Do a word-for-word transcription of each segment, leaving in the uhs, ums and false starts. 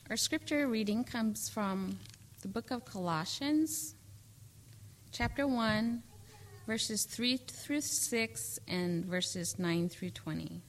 Our scripture reading comes from the book of Colossians, chapter one, verses three through six, and verses nine through twenty.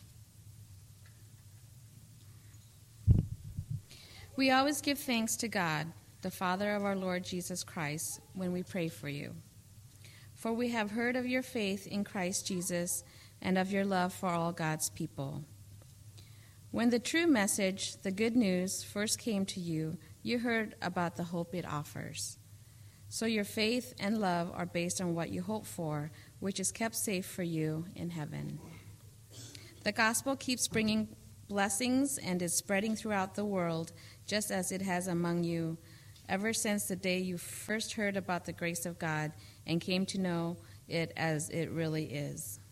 We always give thanks to God, the Father of our Lord Jesus Christ, when we pray for you. For we have heard of your faith in Christ Jesus and of your love for all God's people. When the true message, the good news, first came to you, you heard about the hope it offers. So your faith and love are based on what you hope for, which is kept safe for you in heaven. The gospel keeps bringing blessings and is spreading throughout the world, just as it has among you, ever since the day you first heard about the grace of God and came to know it as it really is.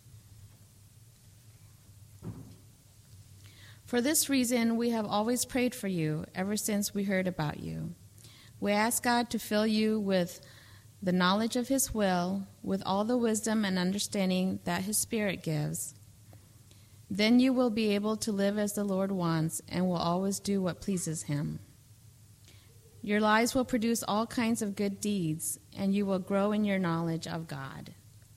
For this reason, we have always prayed for you ever since we heard about you. We ask God to fill you with the knowledge of his will, with all the wisdom and understanding that his Spirit gives. Then you will be able to live as the Lord wants and will always do what pleases him. Your lives will produce all kinds of good deeds, and you will grow in your knowledge of God.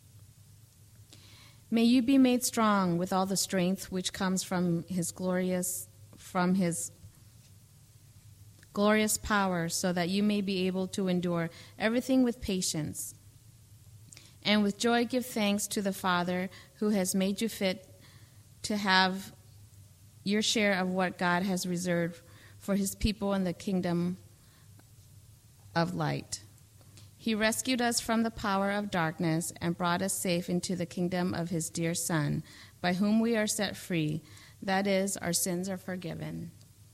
May you be made strong with all the strength which comes from his glorious from his glorious power, so that you may be able to endure everything with patience. And with joy give thanks to the Father who has made you fit to have your share of what God has reserved for his people in the kingdom of light. He rescued us from the power of darkness and brought us safe into the kingdom of his dear Son, by whom we are set free. That is, our sins are forgiven.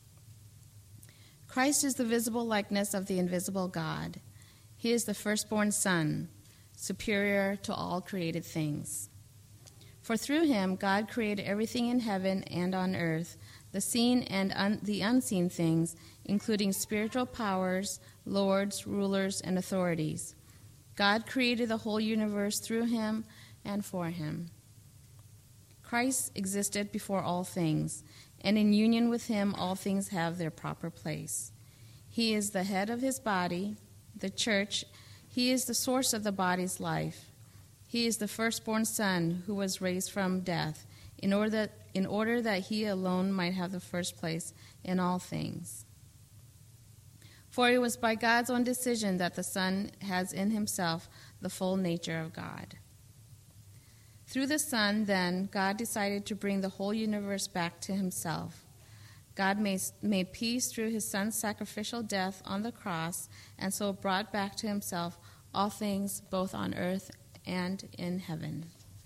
Christ is the visible likeness of the invisible God. He is the firstborn Son, superior to all created things. For through him God created everything in heaven and on earth, the seen and un- the unseen things, including spiritual powers, lords, rulers, and authorities. God created the whole universe through him and for him. Christ existed before all things, and in union with him all things have their proper place. He is the head of his body, the church. He is the source of the body's life. He is the firstborn Son who was raised from death, in order that, in order that he alone might have the first place in all things. For it was by God's own decision that the Son has in himself the full nature of God. Through the Son, then, God decided to bring the whole universe back to himself. God made, made peace through his Son's sacrificial death on the cross, and so brought back to himself all things both on earth and in heaven.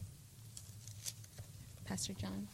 Pastor John.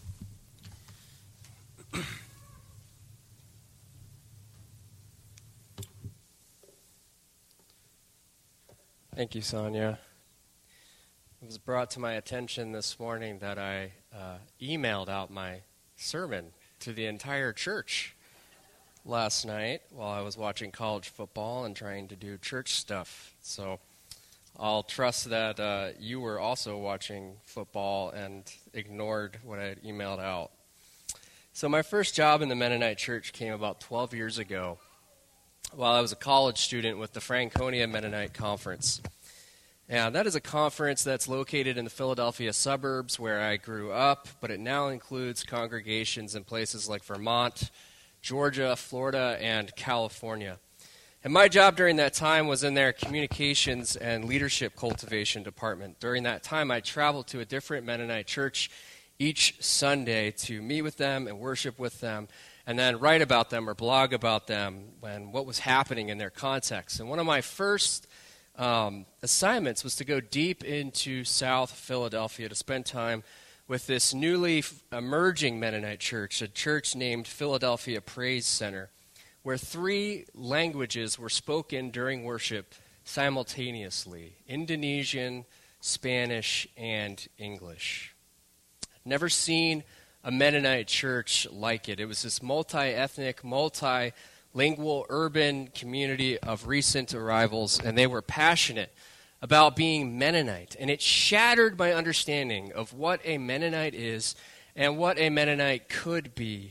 Thank you, Sonia. It was brought to my attention this morning that I uh, emailed out my sermon to the entire church last night while I was watching college football and trying to do church stuff. So I'll trust that uh, you were also watching football and ignored what I had emailed out. So my first job in the Mennonite church came about twelve years ago, while I was a college student with the Franconia Mennonite Conference. And that is a conference that's located in the Philadelphia suburbs where I grew up, but it now includes congregations in places like Vermont, Georgia, Florida, and California. And my job during that time was in their communications and leadership cultivation department. During that time, I traveled to a different Mennonite church each Sunday to meet with them and worship with them, and then write about them or blog about them and what was happening in their context. And one of my first um, assignments was to go deep into South Philadelphia to spend time with this newly emerging Mennonite church, a church named Philadelphia Praise Center, where three languages were spoken during worship simultaneously: Indonesian, Spanish, and English. Never seen a Mennonite church like it. It was this multi-ethnic, multilingual, urban community of recent arrivals, and they were passionate about being Mennonite. And it shattered my understanding of what a Mennonite is and what a Mennonite could be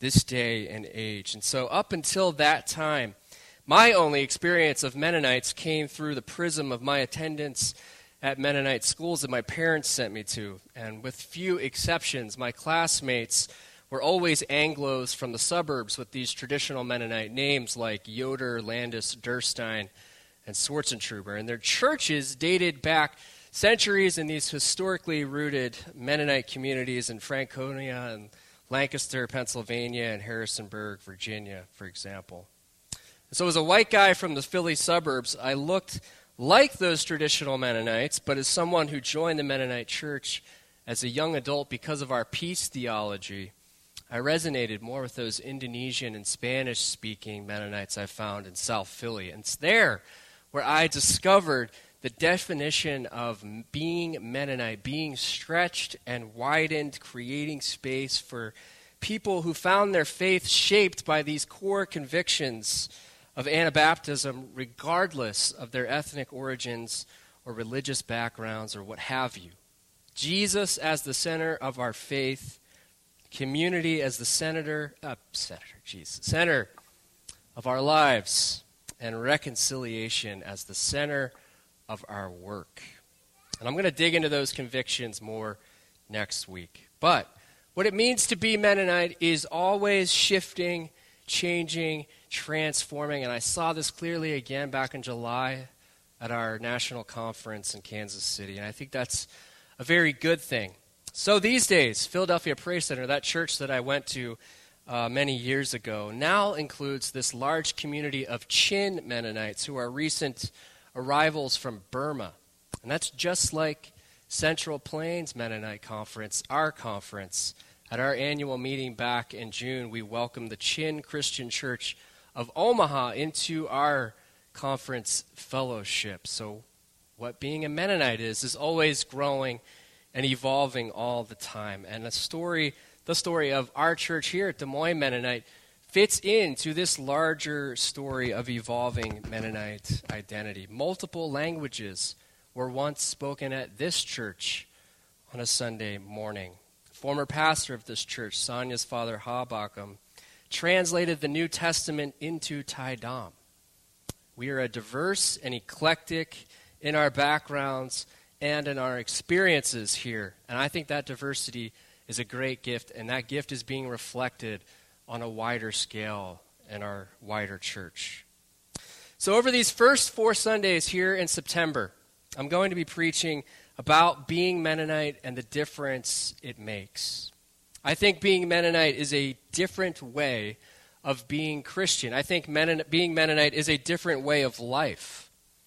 this day and age. And so up until that time, my only experience of Mennonites came through the prism of my attendance at Mennonite schools that my parents sent me to. And with few exceptions, my classmates were always Anglos from the suburbs with these traditional Mennonite names like Yoder, Landis, Durstein, and Swartzentruber. And their churches dated back centuries in these historically rooted Mennonite communities in Franconia and Lancaster, Pennsylvania, and Harrisonburg, Virginia, for example. So as a white guy from the Philly suburbs, I looked like those traditional Mennonites, but as someone who joined the Mennonite church as a young adult because of our peace theology, I resonated more with those Indonesian and Spanish-speaking Mennonites I found in South Philly. And it's there where I discovered the definition of being Mennonite, being stretched and widened, creating space for people who found their faith shaped by these core convictions of Anabaptism, regardless of their ethnic origins or religious backgrounds or what have you. Jesus as the center of our faith, community as the senator, uh, senator, Jesus, center of our lives, and reconciliation as the center of our work. And I'm going to dig into those convictions more next week. But what it means to be Mennonite is always shifting, changing, transforming. And I saw this clearly again back in July at our national conference in Kansas City. And I think that's a very good thing. So these days, Philadelphia Praise Center, that church that I went to uh, many years ago, now includes this large community of Chin Mennonites who are recent arrivals from Burma. And that's just like Central Plains Mennonite Conference, our conference. At our annual meeting back in June, we welcomed the Chin Christian Church of Omaha into our conference fellowship. So what being a Mennonite is, is always growing and evolving all the time. And the story, the story of our church here at Des Moines Mennonite fits into this larger story of evolving Mennonite identity. Multiple languages were once spoken at this church on a Sunday morning. Former pastor of this church, Sonia's father, Habakam, translated the New Testament into Tai Dam. We are a diverse and eclectic in our backgrounds and in our experiences here. And I think that diversity is a great gift, and that gift is being reflected on a wider scale in our wider church. So over these first four Sundays here in September, I'm going to be preaching about being Mennonite and the difference it makes. I think being Mennonite is a different way of being Christian. I think Mennon- being Mennonite is a different way of life.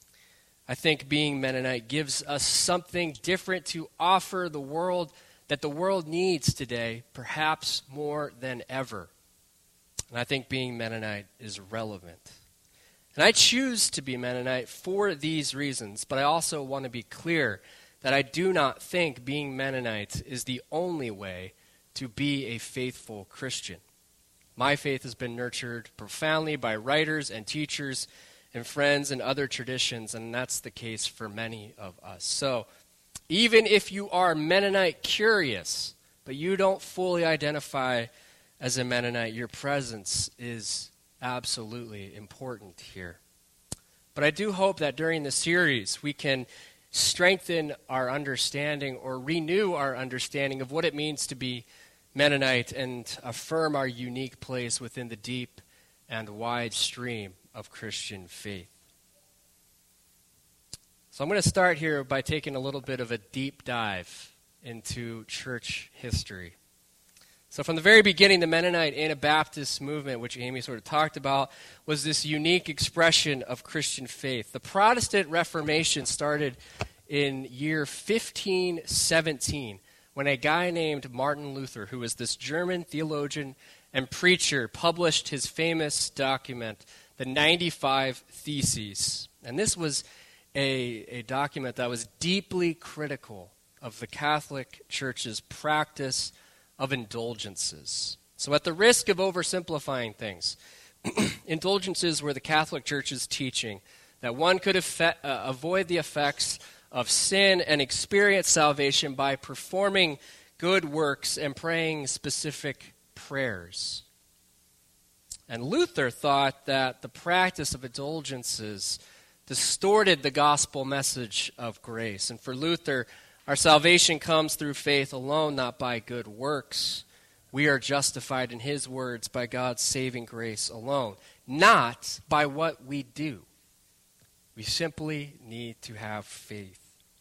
I think being Mennonite gives us something different to offer the world that the world needs today, perhaps more than ever. And I think being Mennonite is relevant. And I choose to be Mennonite for these reasons, but I also want to be clear that I do not think being Mennonite is the only way to be a faithful Christian. My faith has been nurtured profoundly by writers and teachers and friends and other traditions, and that's the case for many of us. So even if you are Mennonite curious, but you don't fully identify as a Mennonite, your presence is absolutely important here. But I do hope that during the series we can strengthen our understanding or renew our understanding of what it means to be Mennonite and affirm our unique place within the deep and wide stream of Christian faith. So I'm going to start here by taking a little bit of a deep dive into church history. So from the very beginning, the Mennonite Anabaptist movement, which Amy sort of talked about, was this unique expression of Christian faith. The Protestant Reformation started in year fifteen seventeen, when a guy named Martin Luther, who was this German theologian and preacher, published his famous document, the ninety-five Theses. And this was a, a document that was deeply critical of the Catholic Church's practice of indulgences. So at the risk of oversimplifying things, indulgences were the Catholic Church's teaching that one could effect, uh, avoid the effects of sin and experience salvation by performing good works and praying specific prayers. And Luther thought that the practice of indulgences distorted the gospel message of grace. And for Luther, our salvation comes through faith alone, not by good works. We are justified, in his words, by God's saving grace alone, not by what we do. We simply need to have faith.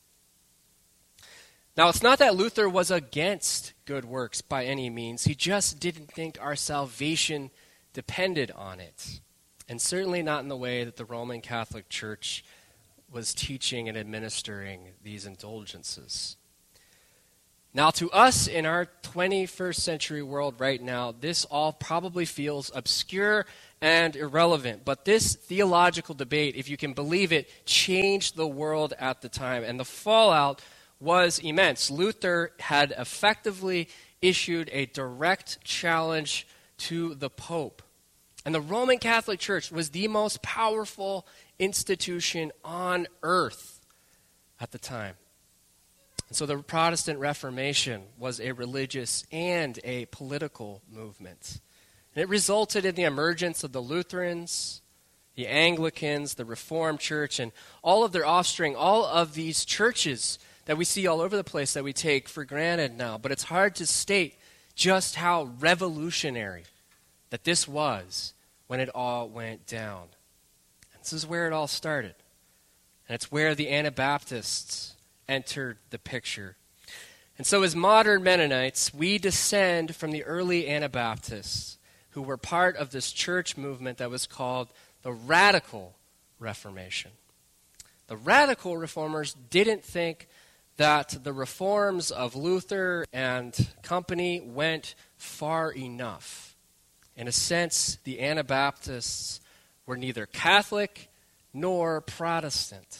Now, it's not that Luther was against good works by any means. He just didn't think our salvation depended on it. And certainly not in the way that the Roman Catholic Church was teaching and administering these indulgences. Now, to us in our twenty-first century world right now, this all probably feels obscure and irrelevant. But this theological debate, if you can believe it, changed the world at the time. And the fallout was immense. Luther had effectively issued a direct challenge to the Pope. And the Roman Catholic Church was the most powerful institution on earth at the time. And so the Protestant Reformation was a religious and a political movement. And it resulted in the emergence of the Lutherans, the Anglicans, the Reformed Church, and all of their offspring, all of these churches that we see all over the place that we take for granted now. But it's hard to state just how revolutionary that this was when it all went down. And this is where it all started. And it's where the Anabaptists entered the picture. And so as modern Mennonites, we descend from the early Anabaptists who were part of this church movement that was called the Radical Reformation. The Radical Reformers didn't think that the reforms of Luther and company went far enough. In a sense, the Anabaptists were neither Catholic nor Protestant.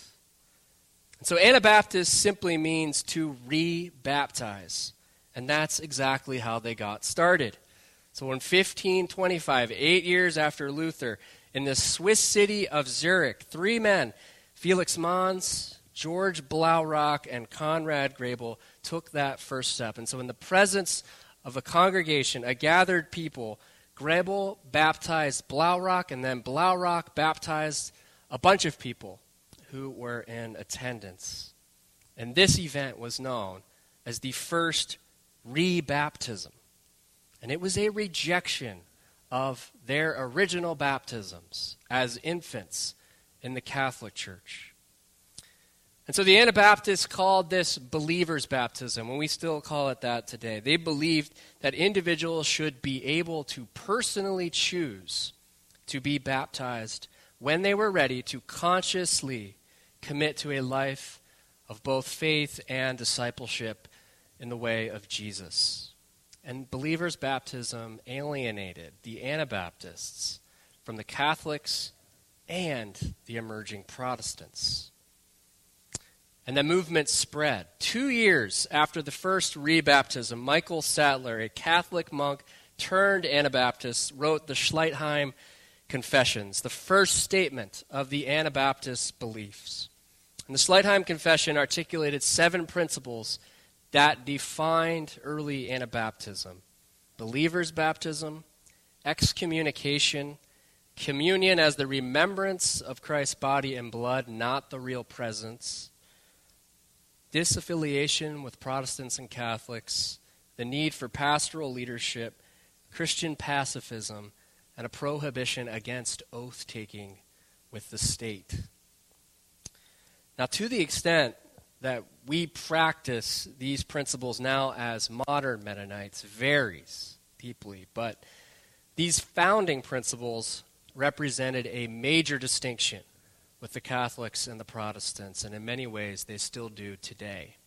And so Anabaptist simply means to re-baptize. And that's exactly how they got started. So in fifteen twenty-five, eight years after Luther, in the Swiss city of Zurich, three men, Felix Mons, George Blaurock, and Conrad Grebel, took that first step. And so in the presence of a congregation, a gathered people, Grebel baptized Blaurock, and then Blaurock baptized a bunch of people who were in attendance. And this event was known as the first re-baptism. And it was a rejection of their original baptisms as infants in the Catholic Church. And so the Anabaptists called this believer's baptism, and we still call it that today. They believed that individuals should be able to personally choose to be baptized when they were ready to consciously commit to a life of both faith and discipleship in the way of Jesus. And believers' baptism alienated the Anabaptists from the Catholics and the emerging Protestants. And the movement spread. Two years after the first rebaptism, Michael Sattler, a Catholic monk turned Anabaptist, wrote the Schleitheim Confessions, the first statement of the Anabaptist beliefs. And the Schleitheim Confession articulated seven principles that defined early Anabaptism: believer's baptism, excommunication, communion as the remembrance of Christ's body and blood, not the real presence, disaffiliation with Protestants and Catholics, the need for pastoral leadership, Christian pacifism, and a prohibition against oath-taking with the state. Now, to the extent that we practice these principles now as modern Mennonites varies deeply, but these founding principles represented a major distinction with the Catholics and the Protestants, and in many ways they still do today.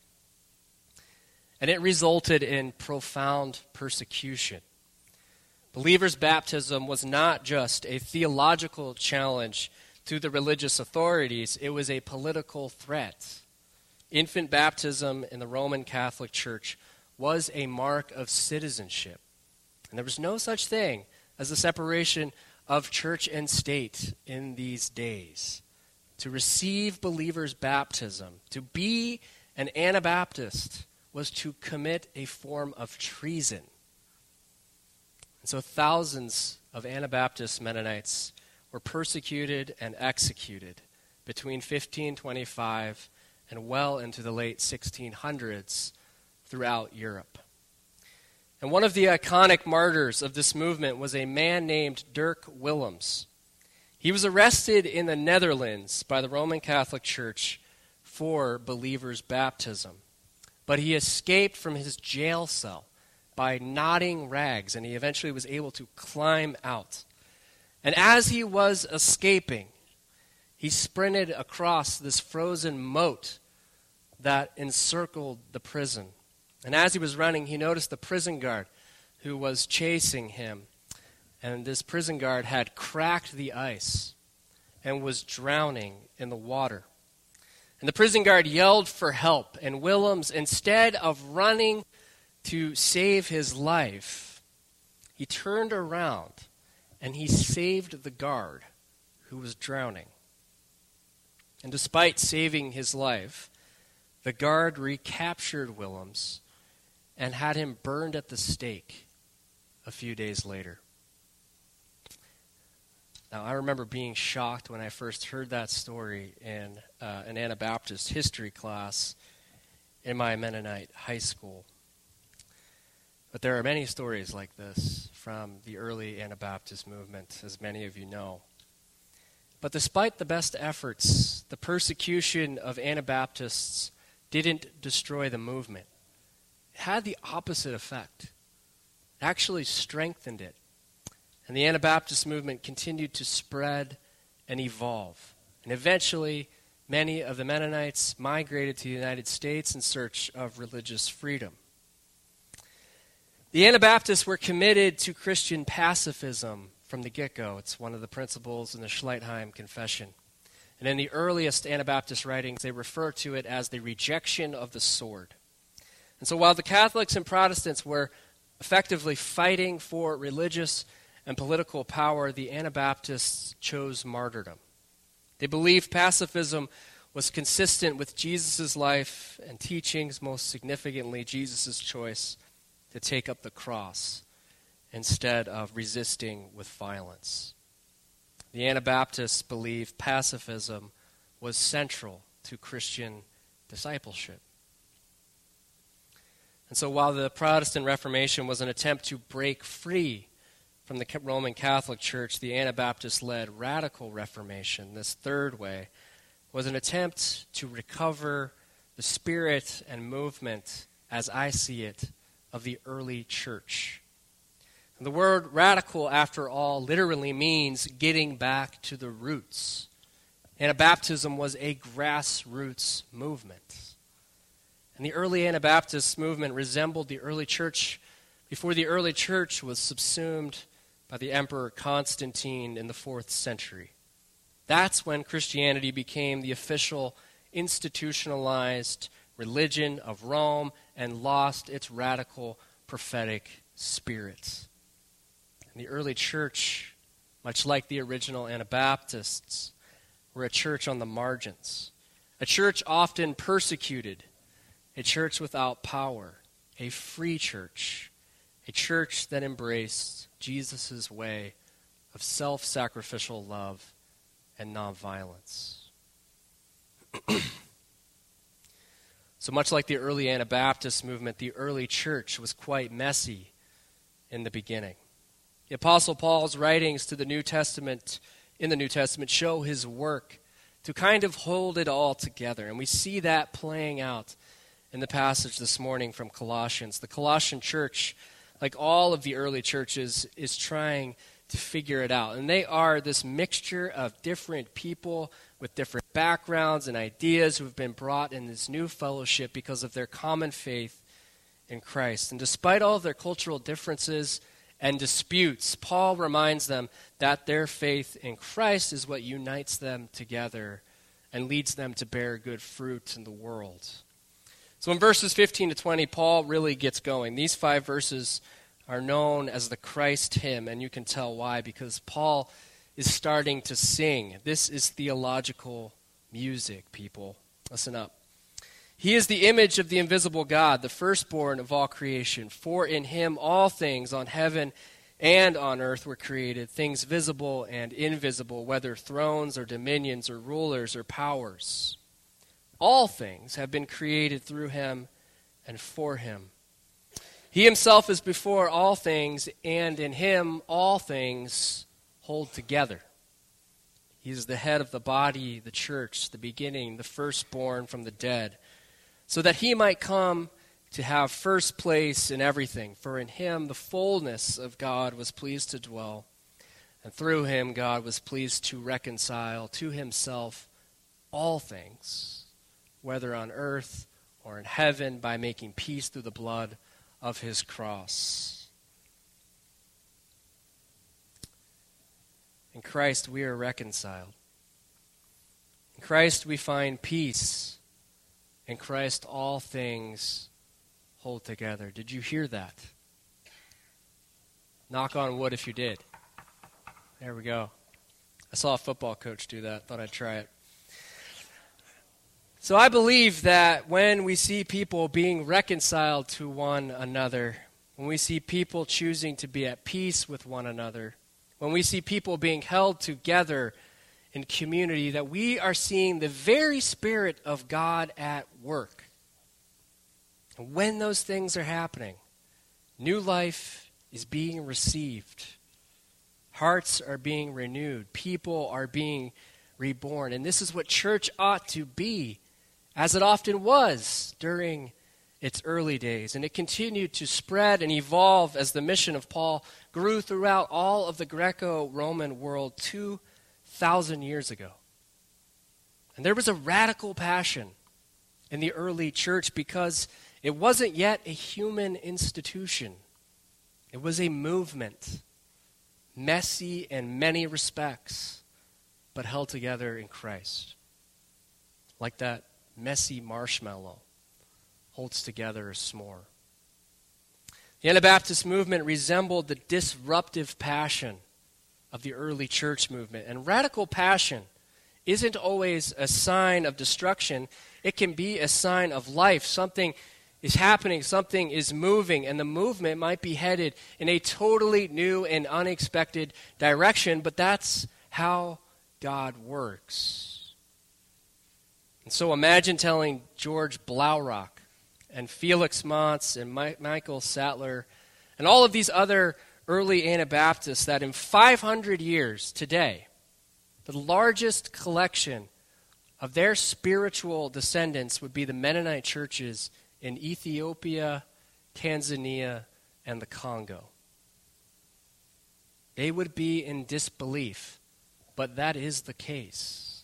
And it resulted in profound persecution. Believers' baptism was not just a theological challenge to the religious authorities, it was a political threat. Infant baptism in the Roman Catholic Church was a mark of citizenship. And there was no such thing as the separation of church and state in these days. To receive believers' baptism, to be an Anabaptist, was to commit a form of treason. And so thousands of of Anabaptist Mennonites were persecuted and executed between fifteen twenty-five and well into the late sixteen hundreds throughout Europe. And one of the iconic martyrs of this movement was a man named Dirk Willems. He was arrested in the Netherlands by the Roman Catholic Church for believers' baptism. But he escaped from his jail cell by knotting rags, and he eventually was able to climb out. And as he was escaping, he sprinted across this frozen moat that encircled the prison. And as he was running, he noticed the prison guard who was chasing him. And this prison guard had cracked the ice and was drowning in the water. And the prison guard yelled for help, and Willems, instead of running to save his life, he turned around and he saved the guard who was drowning. And despite saving his life, the guard recaptured Willems and had him burned at the stake a few days later. Now, I remember being shocked when I first heard that story in uh, an Anabaptist history class in my Mennonite high school. But there are many stories like this from the early Anabaptist movement, as many of you know. But despite the best efforts, the persecution of Anabaptists didn't destroy the movement. It had the opposite effect. It actually strengthened it. And the Anabaptist movement continued to spread and evolve. And eventually, many of the Mennonites migrated to the United States in search of religious freedom. The Anabaptists were committed to Christian pacifism from the get-go. It's one of the principles in the Schleitheim Confession. And in the earliest Anabaptist writings, they refer to it as the rejection of the sword. And so while the Catholics and Protestants were effectively fighting for religious and political power, the Anabaptists chose martyrdom. They believed pacifism was consistent with Jesus' life and teachings, most significantly Jesus' choice to take up the cross instead of resisting with violence. The Anabaptists believed pacifism was central to Christian discipleship. And so while the Protestant Reformation was an attempt to break free from the Roman Catholic Church, the Anabaptist-led Radical Reformation, this third way, was an attempt to recover the spirit and movement, as I see it, of the early church. And the word radical, after all, literally means getting back to the roots. Anabaptism was a grassroots movement. And the early Anabaptist movement resembled the early church before the early church was subsumed by the Emperor Constantine in the fourth century. That's when Christianity became the official institutionalized religion of Rome and lost its radical prophetic spirit. And the early church, much like the original Anabaptists, were a church on the margins, a church often persecuted, a church without power, a free church, a church that embraced Jesus' way of self-sacrificial love and nonviolence. So much like the early Anabaptist movement, the early church was quite messy in the beginning. The Apostle Paul's writings to the New Testament, in the New Testament, show his work to kind of hold it all together. And we see that playing out in the passage this morning from Colossians. The Colossian church, like all of the early churches, is trying to figure it out. And they are this mixture of different people with different backgrounds and ideas who have been brought in this new fellowship because of their common faith in Christ. And despite all of their cultural differences and disputes, Paul reminds them that their faith in Christ is what unites them together and leads them to bear good fruit in the world. So in verses fifteen to twenty, Paul really gets going. These five verses are known as the Christ hymn, and you can tell why, because Paul is starting to sing. This is theological music, people. Listen up. He is the image of the invisible God, the firstborn of all creation. For in him all things on heaven and on earth were created, things visible and invisible, whether thrones or dominions or rulers or powers. All things have been created through him and for him. He himself is before all things, and in him all things hold together. He is the head of the body, the church, the beginning, the firstborn from the dead, so that he might come to have first place in everything. For in him the fullness of God was pleased to dwell, and through him God was pleased to reconcile to himself all things, whether on earth or in heaven, by making peace through the blood of his cross. In Christ we are reconciled. In Christ we find peace. In Christ all things hold together. Did you hear that? Knock on wood if you did. There we go. I saw a football coach do that. Thought I'd try it. So I believe that when we see people being reconciled to one another, when we see people choosing to be at peace with one another, when we see people being held together in community, that we are seeing the very Spirit of God at work. And when those things are happening, new life is being received. Hearts are being renewed. People are being reborn. And this is what church ought to be, as it often was during its early days. And it continued to spread and evolve as the mission of Paul grew throughout all of the Greco-Roman world two thousand years ago. And there was a radical passion in the early church because it wasn't yet a human institution. It was a movement, messy in many respects, but held together in Christ. Like that messy marshmallow holds together a s'more. The Anabaptist movement resembled the disruptive passion of the early church movement. And radical passion isn't always a sign of destruction. It can be a sign of life. Something is happening, something is moving, and the movement might be headed in a totally new and unexpected direction, but that's how God works. And so imagine telling George Blaurock and Felix Montz and My- Michael Sattler and all of these other early Anabaptists that in five hundred years today, the largest collection of their spiritual descendants would be the Mennonite churches in Ethiopia, Tanzania, and the Congo. They would be in disbelief, but that is the case.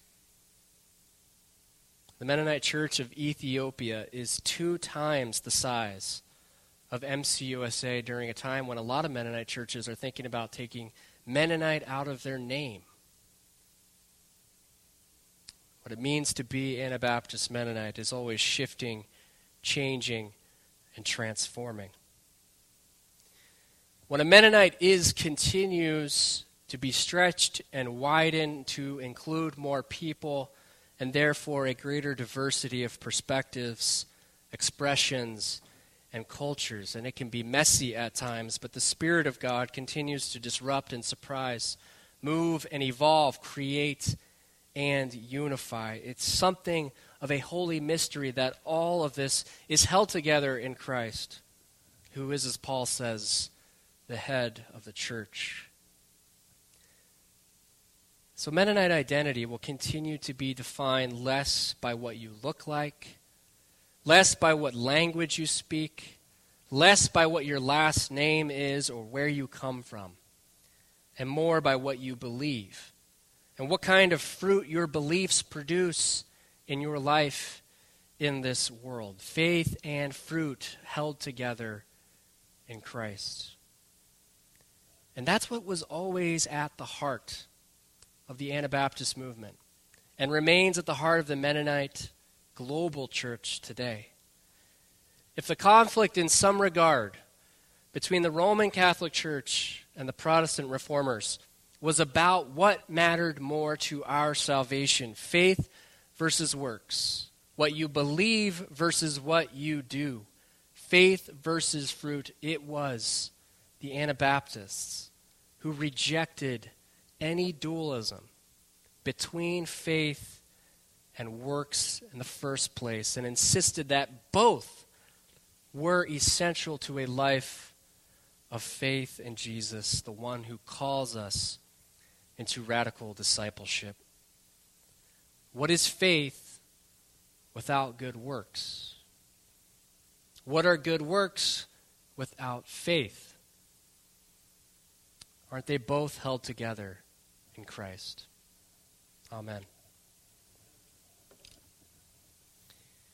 The Mennonite Church of Ethiopia is two times the size of M C U S A during a time when a lot of Mennonite churches are thinking about taking Mennonite out of their name. What it means to be Anabaptist Mennonite is always shifting, changing, and transforming. When a Mennonite is continues to be stretched and widened to include more people and therefore a greater diversity of perspectives, expressions, and cultures. And it can be messy at times, but the Spirit of God continues to disrupt and surprise, move and evolve, create and unify. It's something of a holy mystery that all of this is held together in Christ, who is, as Paul says, the head of the church. So Mennonite identity will continue to be defined less by what you look like, less by what language you speak, less by what your last name is or where you come from, and more by what you believe and what kind of fruit your beliefs produce in your life in this world. Faith and fruit held together in Christ. And that's what was always at the heart of the Anabaptist movement and remains at the heart of the Mennonite global church today. If the conflict in some regard between the Roman Catholic Church and the Protestant Reformers was about what mattered more to our salvation, faith versus works, what you believe versus what you do, faith versus fruit, it was the Anabaptists, who rejected any dualism between faith and works in the first place and insisted that both were essential to a life of faith in Jesus, the one who calls us into radical discipleship. What is faith without good works? What are good works without faith? Aren't they both held together in Christ? Amen.